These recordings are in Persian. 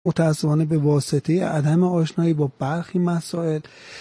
متاسفانه به واسطه عدم آشنایی با برخی مسائل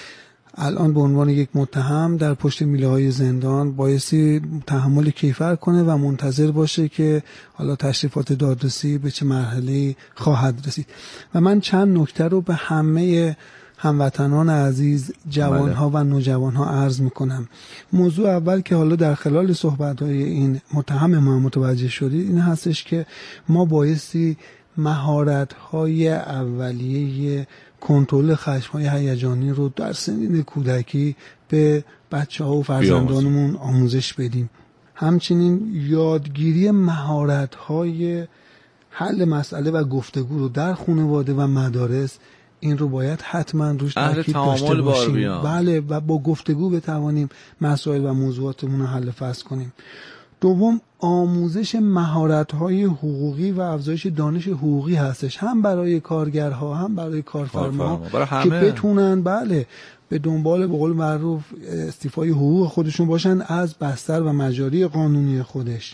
الان به عنوان یک متهم در پشت میله‌های زندان بایستی تحمل کیفر کنه و منتظر باشه که حالا تشریفات دادرسی به چه مرحله‌ای خواهد رسید. و من چند نکته رو به همه هموطنان عزیز، جوانها و نوجوانها عرض میکنم. موضوع اول که حالا در خلال صحبت‌های این متهم ما متوجه شدید این هستش که ما بایستی مهارت‌های اولیه کنترل خشم‌های هیجانی رو در سنین کودکی به بچه‌ها و فرزندانمون آموزش بدیم. همچنین یادگیری مهارت‌های حل مسئله و گفتگو رو در خانواده و مدارس این رو باید حتما روش تاکید داشته باشیم. بله، و با گفتگو بتوانیم مسائل و موضوعاتمون رو حل فصل کنیم. دوم، آموزش مهارت‌های حقوقی و افزایش دانش حقوقی هستش، هم برای کارگرها هم برای کارفرما که بتونن به دنبال به قول معروف استیفای حقوق خودشون باشن از بستر و مجاری قانونی خودش.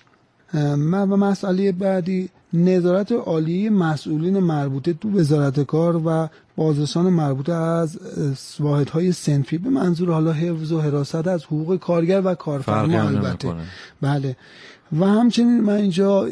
و مسئله بعدی، نظارت عالی مسئولین مربوطه تو وزارت کار و بازرسان مربوطه از واحدهای صنفی به منظور حالا حفظ و حراست از حقوق کارگر و کارفرما البته. بله. و همچنین من اینجا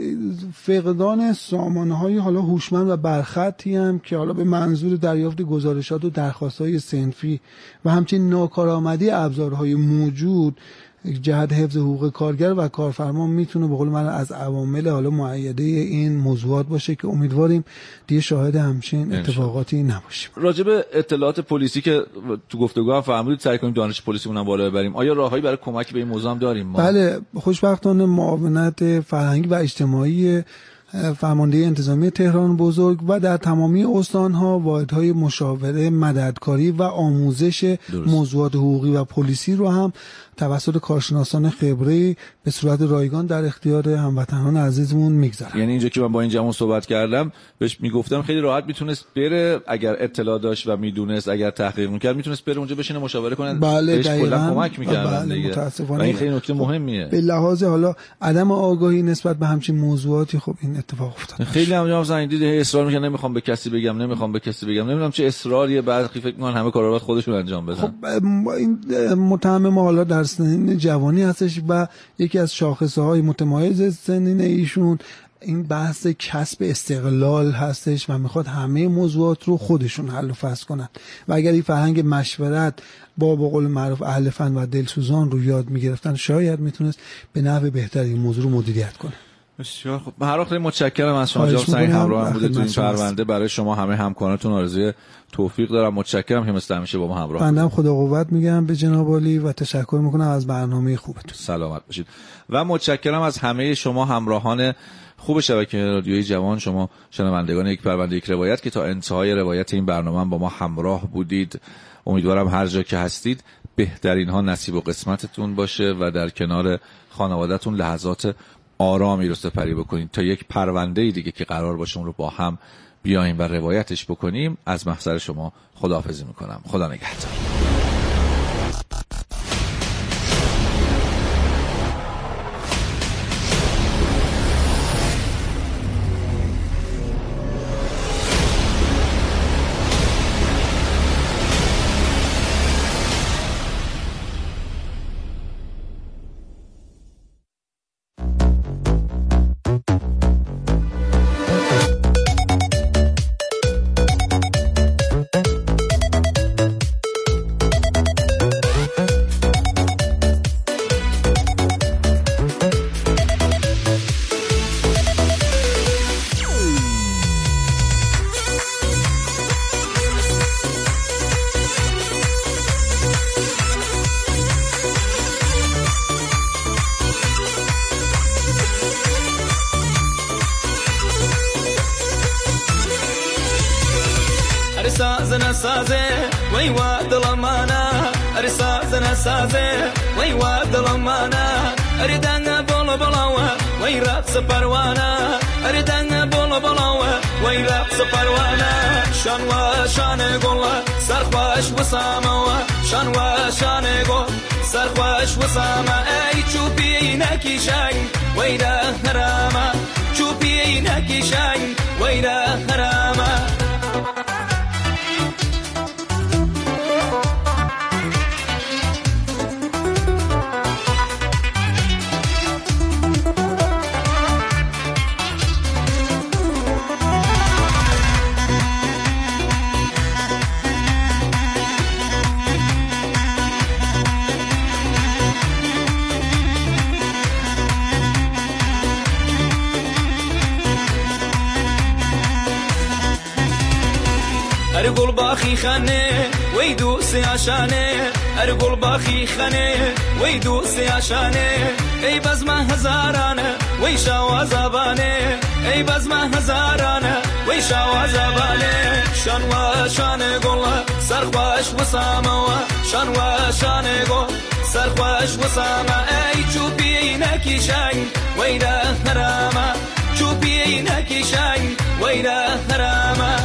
فقدان سامانه‌های حالا هوشمند و برخطی هم که حالا به منظور دریافت گزارشات و درخواست‌های صنفی و همچنین ناکارآمدی ابزارهای موجود جهت حفظ حقوق کارگر و کارفرما میتونه به قول من از عوامل حالا مؤیده این موضوعات باشه که امیدواریم دیگه شاهد همچین اتفاقاتی نباشیم. راجع به اطلاعات پلیسی که تو گفتگو هم فرمودید سعی کنیم دانش پلیسیمون هم بالا ببریم. آیا راههایی برای کمک به این موضوع هم داریم ما؟ بله، خوشبختانه معاونت فرهنگی و اجتماعی فرمانده انتظامی تهران بزرگ و در تمامی استان‌ها واحدهای مشاوره، مددکاری و آموزش موضوعات حقوقی و پلیسی رو هم توسط کارشناسان خبره به صورت رایگان در اختیار هموطنان عزیزمون میگذارن. یعنی اینجا که من با این جوان صحبت کردم بهش میگفتم خیلی راحت میتونست بره، اگر اطلاع داشت و میدونست، اگر تحقیق میکرد میتونست بره اونجا بشینه مشاوره کنه. بله، بهش کلا کمک میکردن دیگه. متاسفانه این خیلی نکته مهمیه. به لحاظ حالا عدم آگاهی نسبت به همچین موضوعاتی خب این اتفاق افتاد. خیلی هم زنگ دید اصرار میکنه نمیخوام به کسی بگم، نمیدونم چه اصراریه، بعد فکر میکنن همه کارا رو خودشون انجام بدن. خب این متهم ما حالا در سنین جوانی هستش و یکی از شاخصه‌های متمایز سنین ایشون این بحث کسب استقلال هستش و میخواد همه موضوعات رو خودشون حل و فصل کنن و اگر این فرهنگ مشورت با قول معروف اهل فن و دلسوزان رو یاد میگرفتن شاید میتونست به نحو بهتری این موضوع رو مدیریت کنه. بسیار خوب. به هر حال خیلی متشکرم از شما جناب سعید، همراه هم بوده تو این پرونده. برای شما همه همکارانتون آرزوی توفیق دارم. متشکرم که مثل همیشه با ما همراه بودید. بنده خدا قوت میگم به جناب عالی و تشکر میکنم از برنامه خوبتون. سلامت باشید. و متشکرم از همه شما همراهان خوب شبکه رادیویی جوان، شما شنوندگان یک پرونده یک روایت که تا انتهای روایت این برنامه با ما همراه بودید. امیدوارم هر جا که هستید بهترین ها نصیب و قسمتتون باشه و در کنار خانواده‌تون لحظات آرامی رو سپری بکنید تا یک پرونده دیگه که قرار باشه اون رو با هم بیایم و روایتش بکنیم. از محضر شما خداحافظی میکنم. خدا نگهدار. سازه وی واد لمانا ارسازنا سازه وی واد لمانا اردنا بول بولوا وی رقص پروانا اردنا بول بولوا وی رقص پروانا شان و شان گل سرخوش وسامه شان و شان گل سرخوش وسامه ای چوبی نکیشن وی را حرامه چوبی نکیشن وی را حرامه ارقل باخی خانه وی دوست عشانه ارقل باخی خانه وی دوست عشانه ای بزم هزارانه وی شوا زبانه ای بزم هزارانه وی شوا زبانه شان و شان گل سرخوش و سامو شان و شان گل سرخوش و ساما ای چوبی نکیشنگ وی ده هراما چوبی نکیشنگ وی ده هراما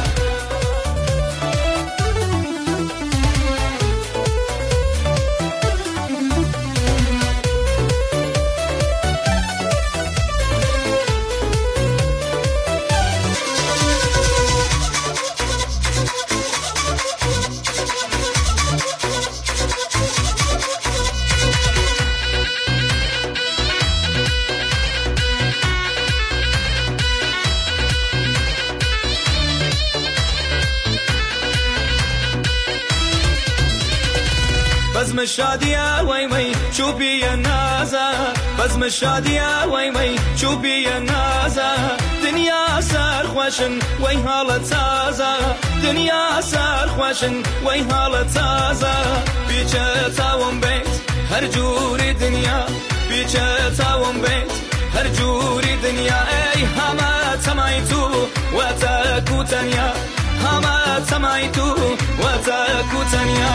بزم شادیه وی وی چوبی نازا بزم شادیه وی وی چوبی نازا دنیا سرخوشن وی حالت تازه دنیا سرخوشن وی حالت تازه بیچه تاون بیت هر جوری دنیا بیچه تاون بیت هر جوری دنیا ای همه تمای تو و تکو تنیا همه تمای تو و تکو تنیا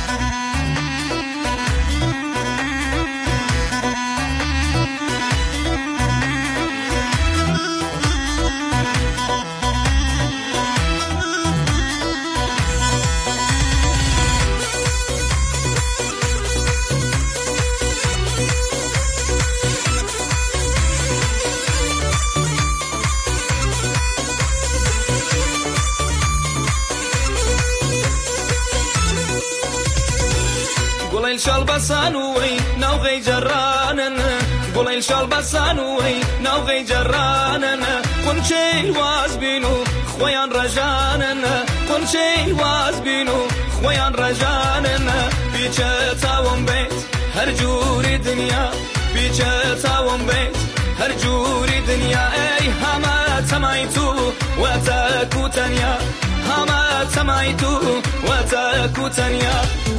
قولي شالبسانوي نوغي جرانن قولي شالبسانوي نوغي جرانن كنشي واز بينو خويان رجانن كنشي واز بينو خويان رجانن بيچه تاون بيت هر جوري دنيا بيچه تاون بيت هر جوري دنيا اي هما تمايتو وتاكو تنيا هما تمايتو وتاكو تنيا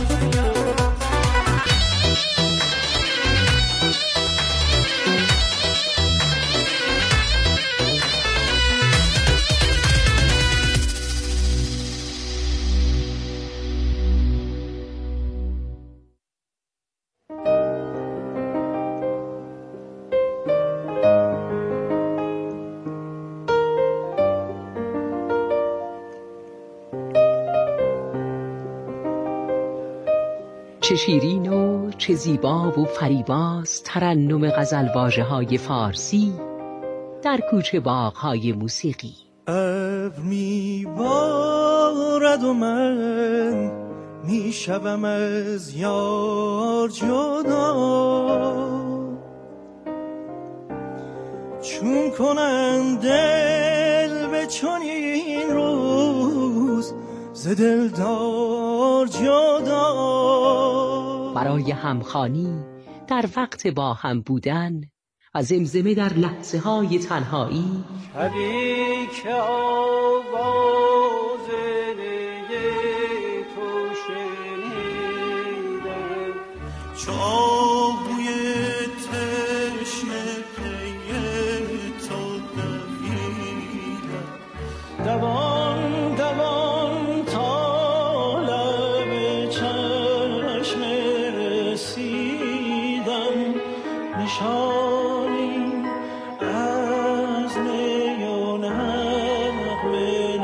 چه شیرین و چه زیبا و فریباست ترنم غزلواژه‌های فارسی در کوچه باغ‌های موسیقی. ابر میبارد و من میشوم از یار جدا، چون کنم دل به چنین روز ز دلدار جدا. برای همخوانی در وقت با هم بودن و زمزمه در لحظه های تنهایی، شبی که آواز نی تو شنیدم، چو آهوی تشنه پی تو دویدم، دوان دوان تا لب چشم رسیدم، نشانی از نی و نغمه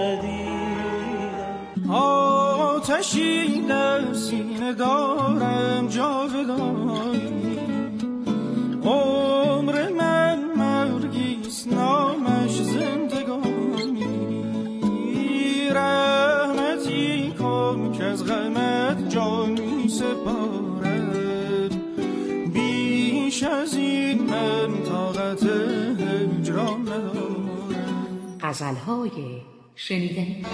ندیدم. آتشی در سینه دارم جاودانی، عمر من مرگیست نامش زندگانی، رحمتی کن که از غمت جانی سپارم، بیش از این من طاقت هجران ندارم. غزل‌های شنیدنی.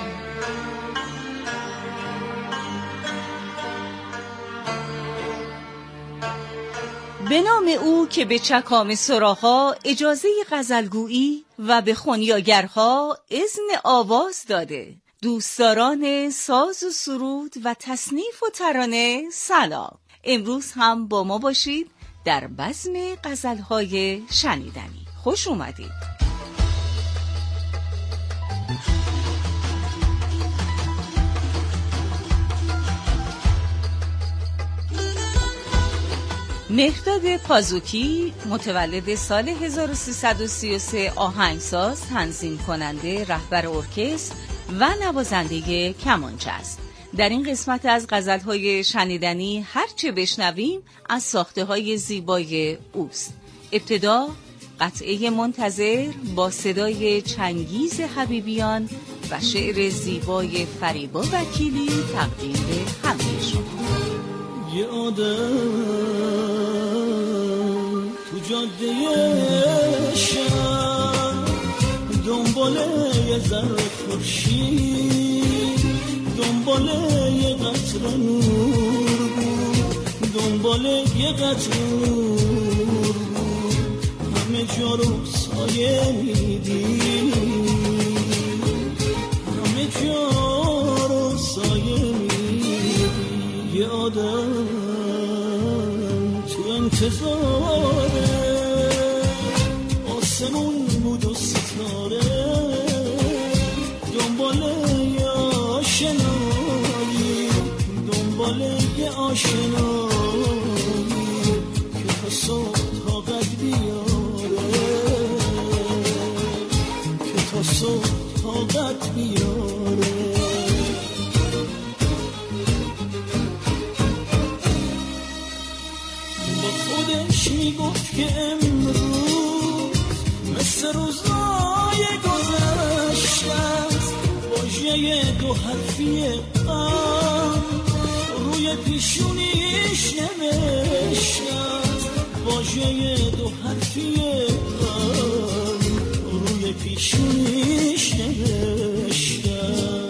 به نام او که به چکام سراها اجازه غزلگویی و به خونیاگرها اذن آواز داده، دوستداران ساز و سرود و تصنیف و ترانه سلام. امروز هم با ما باشید در بزم غزل‌های شنیدنی. خوش اومدید. مهرداد پازوکی متولد سال 1333 آهنگساز، تنظیم کننده، رهبر ارکستر و نوازنده کمانچه است. در این قسمت از غزل‌های شنیدنی هرچه بشنویم از ساخته‌های زیبای اوست. ابتدا قطعه منتظر با صدای چنگیز حبیبیان و شعر زیبای فریبا وکیلی تقدیم به همه شما. یه آدم تو جاده شهر دنبال یه ذره خورشید، دنبال یه قطره نور بود، دنبال یه قطره نور بود، همه جا رو سایه میدید، همه جا رو سایه میدید. یه آدم تو انتظاره آسمون بود و ستاره، دنبال یه آشنایی، دنبال یه آشنایی که تا صبح طاقت بیاره، که تا صبح طاقت بیاره. میگفت که امروز مثل روزای گذشته است، واژه دو حرفی غم روی پیشونیش نوشته است، واژه دو حرفی غم روی پیشونیش نوشته است.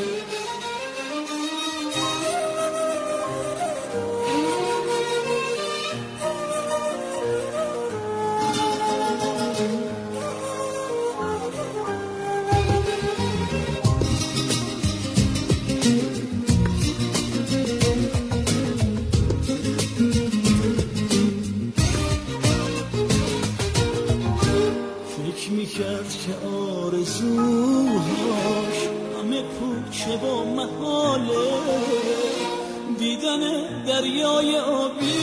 میکرد که آرزوهاش همه پوچه و محاله، دیدن دریای آبی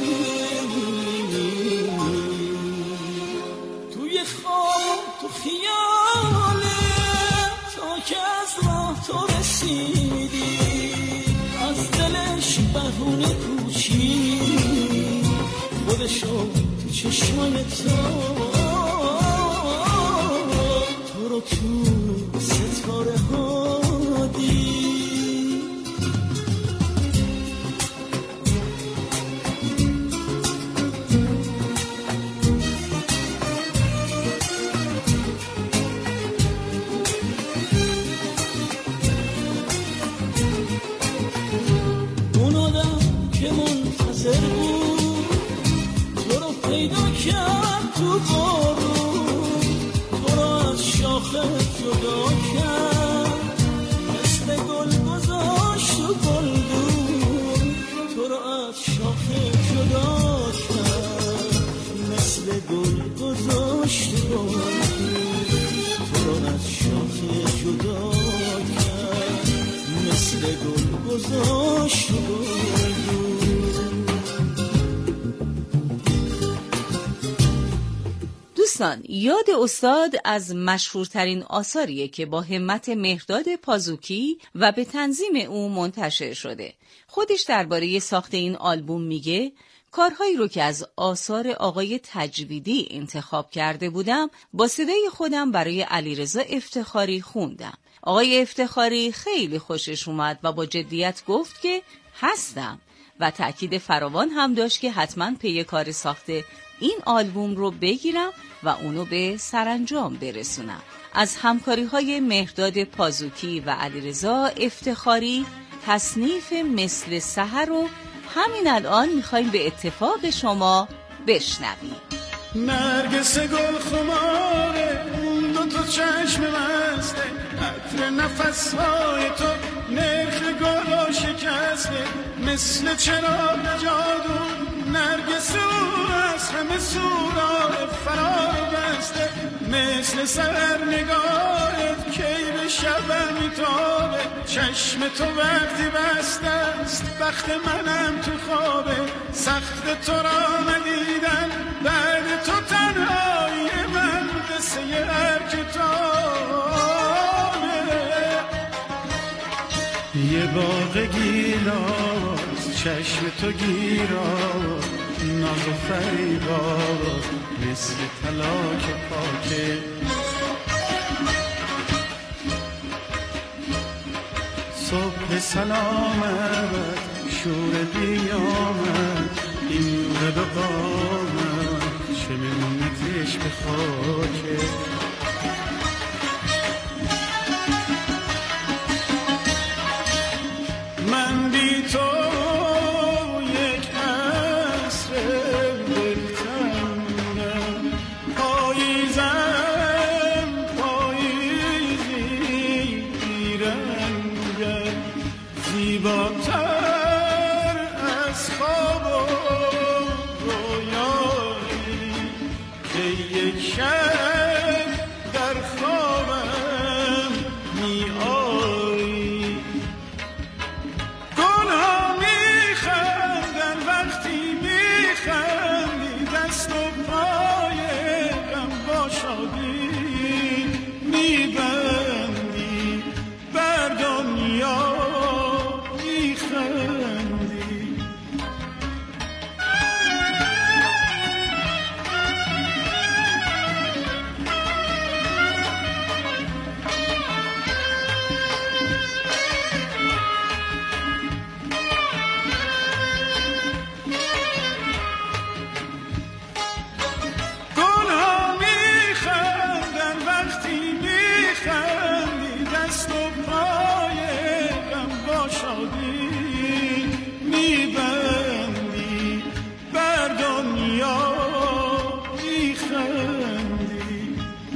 توی خواب تو خیاله، تا که از راه تو رسیدی از دلش بهونه پوچی، خودشو تو چشمای تو رو تو ستاره ها دید. اون آدم که منتظر بود تو رو پیدا کرد تو بارون، تو رو از شاخه جدا کرد، مثل گل گذاشت و گلدون، تو رو از شاخه جدا کرد، مثل گل گذاشت و گلدون، تو رو از شاخه جدا کرد، مثل گل گذاشت و گلدون. دوستان، یاد استاد از مشهورترین آثاریه که با همت مهرداد پازوکی و به تنظیم او منتشر شده. خودش درباره ساخت این آلبوم میگه کارهایی رو که از آثار آقای تجویدی انتخاب کرده بودم با صدای خودم برای علیرضا افتخاری خوندم. آقای افتخاری خیلی خوشش اومد و با جدیت گفت که هستم و تأکید فراوان هم داشت که حتما پی کار ساخت این آلبوم رو بگیرم و اونو به سرانجام برسونم. از همکاری‌های مهرداد پازوکی و علیرضا افتخاری تصنیف مثل سحر رو همین الان میخوایم به اتفاق شما بشنویم. نرگس گل خماره اون دو تا چشم مسته، عطر نفسهای تو نرخ گل شکسته، مثل چراغ جادو نرگس او از همه سورا فرار بسته، مثل سر نگاهت کی به شب میتابه، چشم تو وقتی بسته است وقت منم تو خوابه، سخت تو را ندیدن بعد تو تنهایی من قصه هر کتابه. یه باغ گیلاس چشم تو گیراز، ناز و فریباز مثل طلا که پاکه، صبح سلامت شور بیامد، این نور به قامت چه منتش به خاکه. من بی تو یک عصر دلتنگم، پاییزم پاییزی بیرنگم، زیباتر از خواب و رویایی که یک شب در خوابم می آیی. گلها میخندن وقتی میخندی، دست و پای غم با شادی میبندی، بر دنیا میخندی. گلها میخندن وقتی میخندی، دست و پای غم با شادی میبندی، بر دنیا میخندی.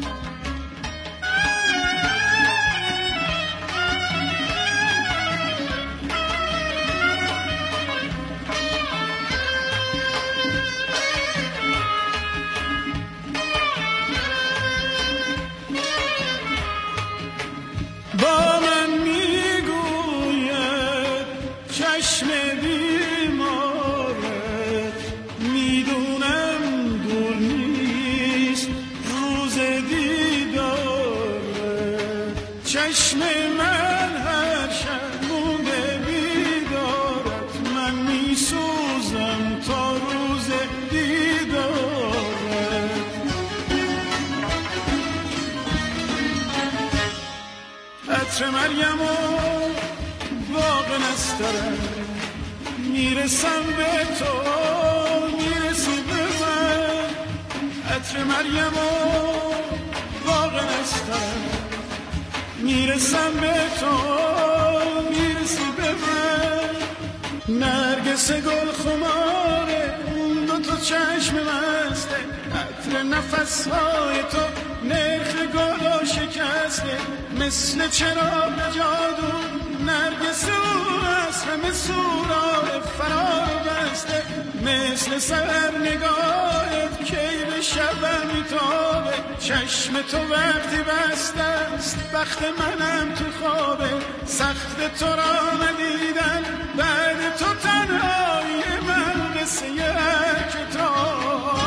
با من میگوید چشم بیمارت، میدونم دور نیست روز دیدارت، چشم من هر شب مونده بیدارت، من میسوزم تا روز دیدارت. عطر مریم و باغ نسترن، میرسم به تو میرسی به من، عطر مریم و باغ نسترن، میرسم به تو میرسی به من، نرگس گل خماره اون دو تا چشم مسته، عطر نفسهای تو نرخ گل شکسته، مثل چراغ جادو نرگس او از همه سورا فرار بسته، مثل سر نگاهت کی به شب میتابه، چشم تو وقتی بسته است وقت منم تو خوابه، سخت تو را ندیدن بعد تو تنهایی من قصه هر کتابه.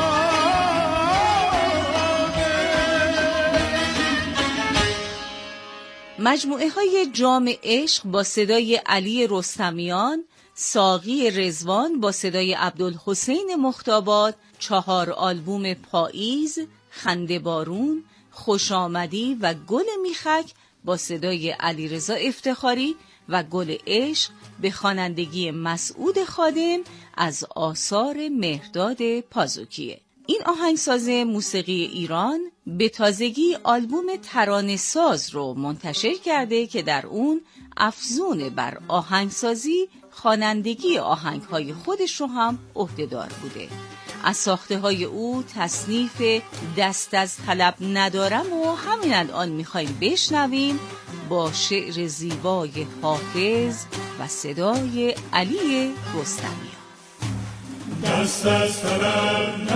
مجموعه های جام عشق با صدای علی رستمیان، ساقی رضوان با صدای عبدالحسین مختاباد، 4 آلبوم پاییز، خنده بارون، خوش آمدی و گل میخک با صدای علیرضا افتخاری و گل عشق به خوانندگی مسعود خادم از آثار مهرداد پازوکیه. این آهنگساز موسیقی ایران به تازگی آلبوم ترانه ساز رو منتشر کرده که در اون افزون بر آهنگسازی خوانندگی آهنگهای خودش رو هم عهده‌دار بوده. از ساخته های او تصنیف دست از طلب ندارم و همین الان میخوایم بشنویم با شعر زیبای حافظ و صدای علی رستمی. دست از طلب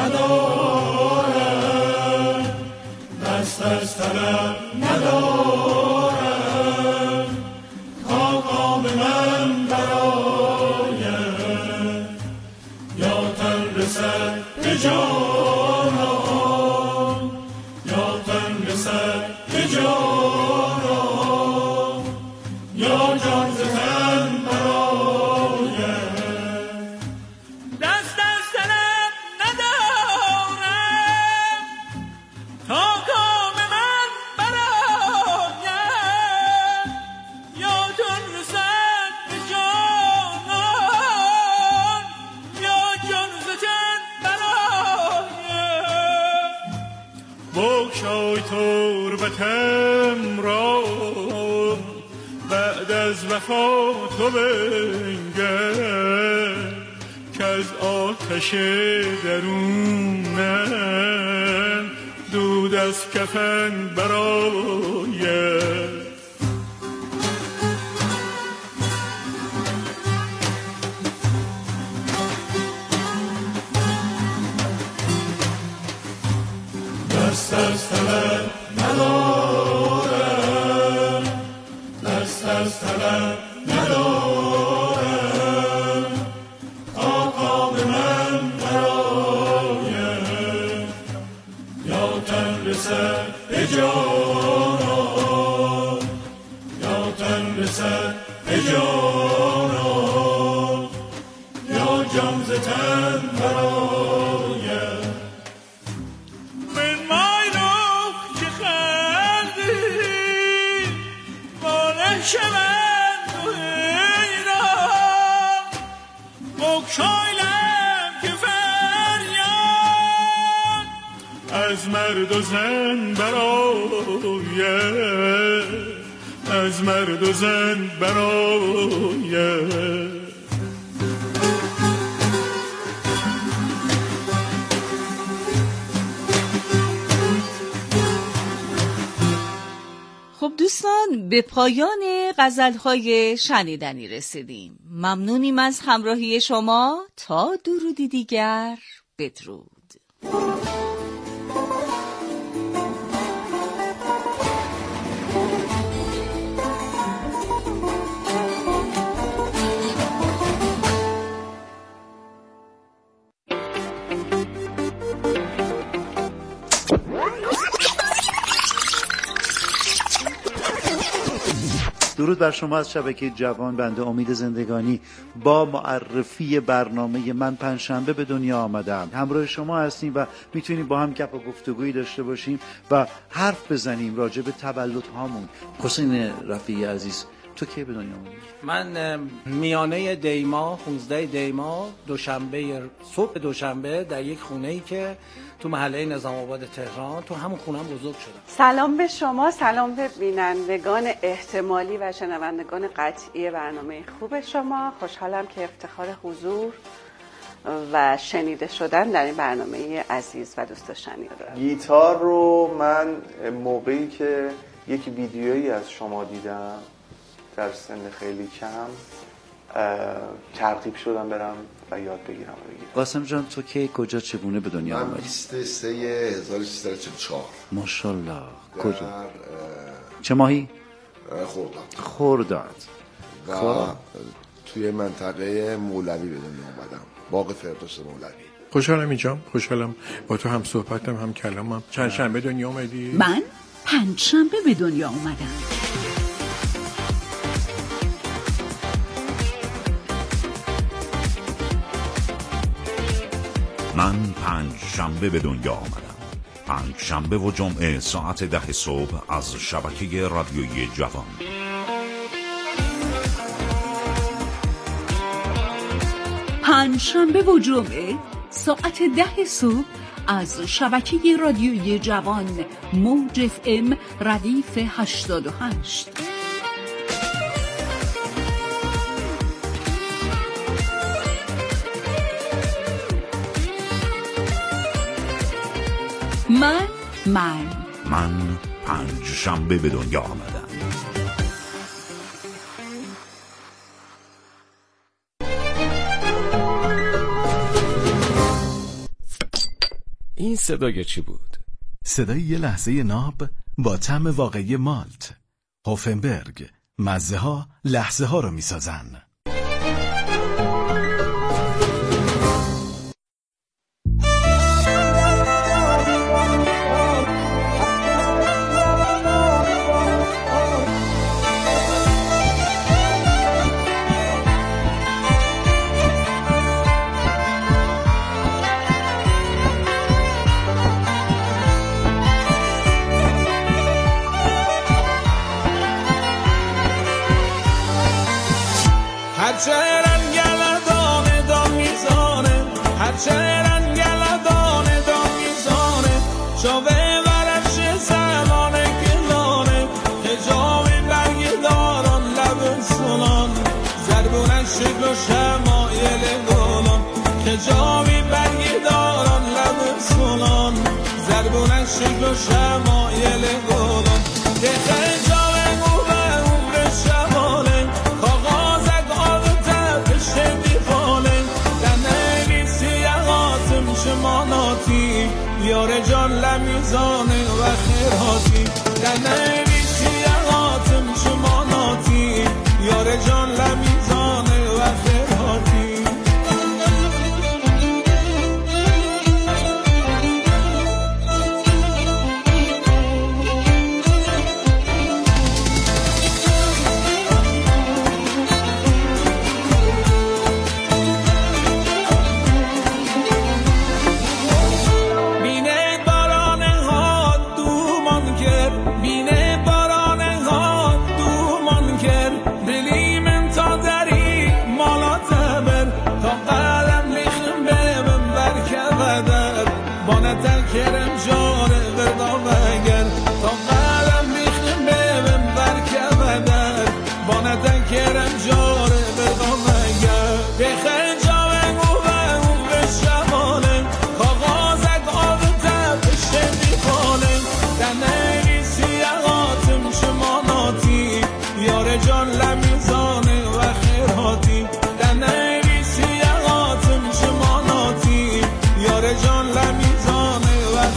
ندارم، دست از طلب ندارم، تا قام من براید یا تن رسد به جانان، یا تن رسد به جانان، یا جان ز تن براید. دست از طلب ندارم تا کام من براید، یا جان رسد به جانان، یا جان ز تن براید. بگشای تربتم را بعد از وفا تو بنگر، که از آتش درونم دود از کفن برآید. دست از طلب ندارم، دست از طلب ندارم، تا قام من براید یا تن رسد به جانان، یا تن رسد به جانان، یا جان ز تن براید. شوند و ایران بگشایلم که فریاد از مرد و زن براید، از مرد و زن براید. خب دوستان، به پایان غزل‌های شنیدنی رسیدیم. ممنونیم از همراهی شما. تا درودی دیگر، بدرود. درود بر شما از شبکه جوان. بنده امید زندگانی با معرفی برنامه من پنجشنبه به دنیا آمدم. همراه شما هستیم و میتونیم با هم گپ و گفتگویی داشته باشیم و حرف بزنیم راجع به تولد هامون. حسین رفیعی عزیز، تو کی به دنیا آمدی؟ من میانه دیما 15 دیما دوشنبه صبح دوشنبه در یک خونه‌ای که تو محله نظام آباد تهران، تو همون خونم بزرگ شدم. سلام به شما، سلام به بینندگان احتمالی و شنوندگان قطعی برنامه خوب شما. خوشحالم که افتخار حضور و شنیده شدن در این برنامه عزیز و دوست داشتنی رو دارم. گیتار رو من موقعی که یک ویدیویی از شما دیدم در سن خیلی کم ترغیب شدم برم و یاد بگیرم. قاسم جان، تو کی کجا چگونه به دنیا آمدی؟ من 23/1344. ماشاءالله. کجا؟ چه ماهی؟ خرداد. و توی منطقه مولوی به دنیا آمدم، باغ فردوس مولوی. خوشحالم اینجام، خوشحالم با تو هم صحبتم هم کلامم. چند شنبه دنیا آمدی؟ من پنجشنبه به دنیا آمدم. من پنجشنبه به دنیا آمدم. پنجشنبه و جمعه ساعت 10 صبح از شبکه رادیویی جوان. پنجشنبه و جمعه ساعت 10 صبح از شبکه رادیویی جوان موج FM ردیف 88. من پنج شنبه به دنیا آمدم. این صدای چی بود؟ صدای یه لحظه ناب با طعم واقعی مالت. هوفنبرگ، مزه ها لحظه ها رو میسازن. هرچه رنگل دانه دان میزانه، هرچه رنگل دانه دان میزانه، شاوه ورش زمانه گلانه، هجاوی برگ داران لب سلان، زربونش شکل و شمایل گلان، هجاوی برگ داران لب سلان، زربونش شکل و شمایل گلان، یار جان لمیزانه و خیراتی در نویسی حاتم شماناتی یار جان لمیزانه و خیراتی کرم جاره بردا بگر تا قلم ریختم ببم برکه بدر بانتن کرم جاره بردا بگر بخیر جاوه گوه اون به شماله کاغازک آب تبشه بیخاله در نویسی حاتم شماناتی یار جان لمیزانه و خیراتی در نویسی حاتم شماناتی یار جان لمیزانه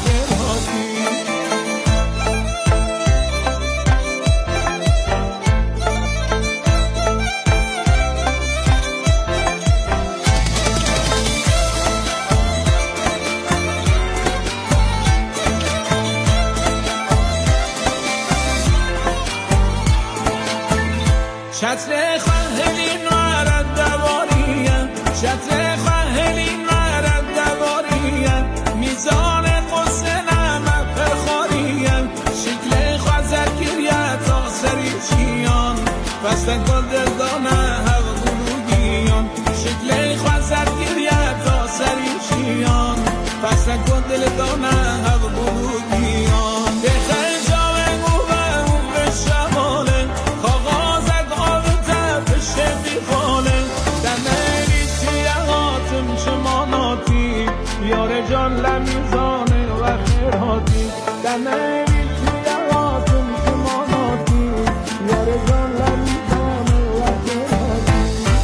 شطر خواهدین نارد دواریم شطر خواهدین نارد دواریم میزان قصه نمه پرخاریم شکل خوازد گریت آسری چیان بستن گل دلدانه هوا گلوگیان شکل خوازد گریت آسری چیان بستن گل دلدانه هوا گلوگیان بخیر جاوه گوه اون به شماله کاغازک آب تبشه بیخاله در نویسی حاتم شماناتی یار جان لمیزانه و خیراتی در نویسی حاتم شماناتی یار جان لمیزانه و خیراتی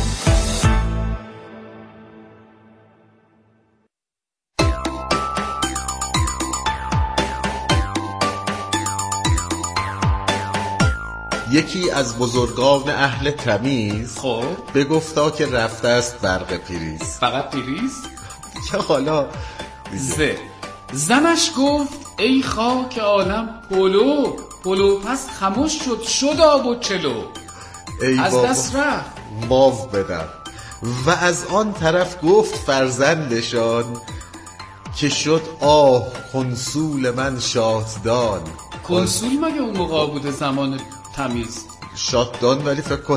یکی از بزرگان اهل تمیز خب بگفتا که رفته است برق پریز. فقط پریز؟ که حالا زنش گفت ای خاک عالم پلو پس خموش شد آب و چلو از دست رفت ماو بدم و از آن طرف گفت فرزندشان که شد کنسول من شاهدان. کنسول مگه اون موقع بوده زمان تمیز؟ شاهدان ولی فکر